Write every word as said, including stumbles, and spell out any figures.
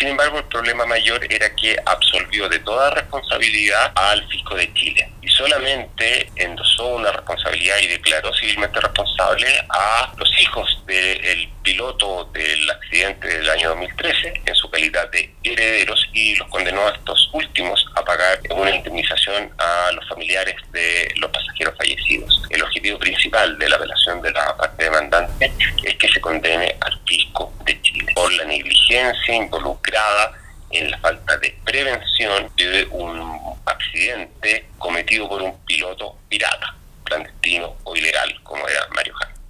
Sin embargo, el problema mayor era que absolvió de toda responsabilidad al fisco de Chile y solamente endosó una responsabilidad y declaró civilmente responsable a los hijos del piloto del accidente del año dos mil trece en su calidad de herederos y los condenó a estos últimos a pagar una indemnización a los familiares de los pasajeros fallecidos. El objetivo principal de la apelación de la parte demandante es que se condene al fisco de Chile por la negligencia involucrada en la falta de prevención de un accidente cometido por un piloto pirata, clandestino o ilegal, como era Mario Jara.